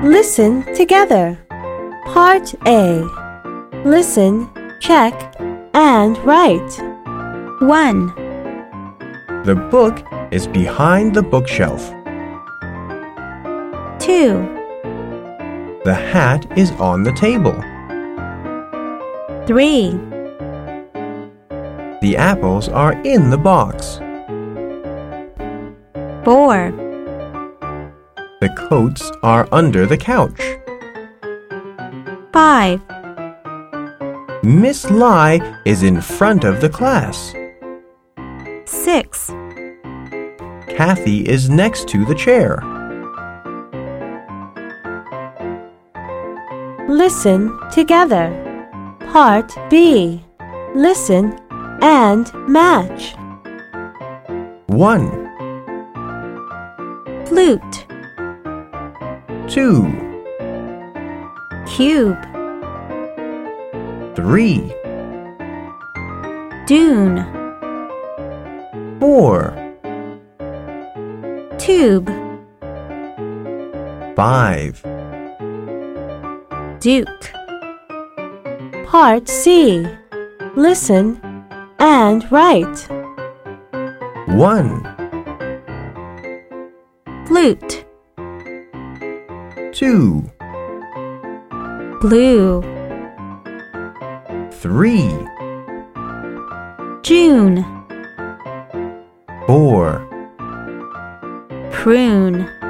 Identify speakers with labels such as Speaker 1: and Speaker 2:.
Speaker 1: Listen together. Part A. Listen, check, and write. 1.
Speaker 2: The book is behind the bookshelf.
Speaker 1: 2.
Speaker 2: The hat is on the table.
Speaker 1: 3.
Speaker 2: The apples are in the box.
Speaker 1: 4.
Speaker 2: The coats are under the couch.
Speaker 1: 5.
Speaker 2: Miss Lai is in front of the class.
Speaker 1: 6.
Speaker 2: Kathy is next to the chair.
Speaker 1: Listen together. Part B. Listen and match.
Speaker 2: 1,
Speaker 1: Flute.
Speaker 2: 2,
Speaker 1: Cube.
Speaker 2: 3,
Speaker 1: Dune.
Speaker 2: 4,
Speaker 1: Tube.
Speaker 2: 5.
Speaker 1: Duke. Part C. Listen and write.
Speaker 2: 1,
Speaker 1: Flute.
Speaker 2: 2,
Speaker 1: Blue.
Speaker 2: 3,
Speaker 1: June.
Speaker 2: 4.
Speaker 1: Prune.